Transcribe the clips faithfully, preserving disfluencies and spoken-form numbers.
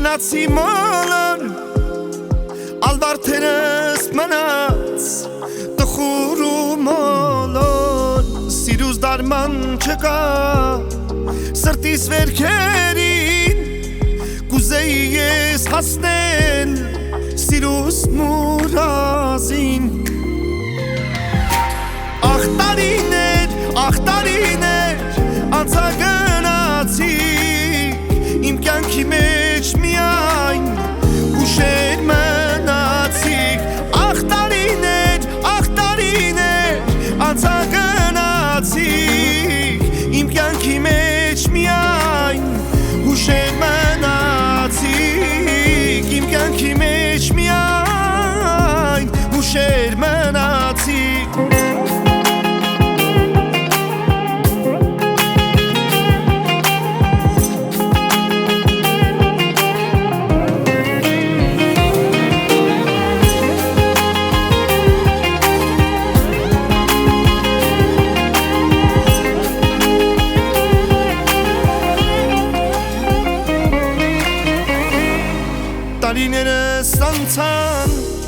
Մնացի մալան Ալվարդերս մնաց Տխուր ու մալան Սիրուս դարման չկա Սրտիս վերքերին Կուզեի ես հասնել Սիրուս մուրազին Ախ տարիներ, ախ տարիներ Անցագնացի Իմ կյանքի մեջ միայն Ուշեր մնացիք Ախ տարիներ, ախ տարիներ Անցագնացիք Իմ կյանքի մեջ միայն Ուշեր մնացիք Իմ կյանքի մեջ միայն Ուշեր մնացիք Տարիներս անցան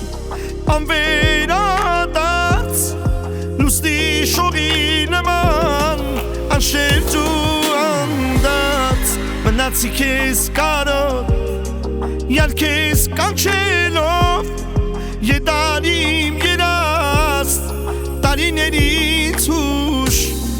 անվերադարձ Լուսնի շողի նման անշերջ ու անդած Մնացի քեզ կարոտ յալքեզ կանչելով Եդանիմ երաստ տարիներից ուշ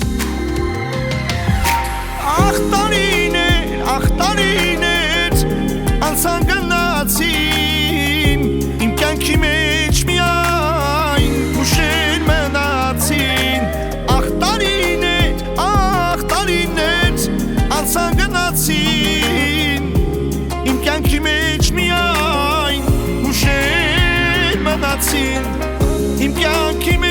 Ախ տարիներ, ախ տարիներ անցան գնացին Իմ կյանքի մեջ միայն ուշեր մնացին Ախ տարիներ, ախ տարիներ անցան գնացին Իմ կյանքի մեջ միայն ուշեր մնացին Իմ կյանքի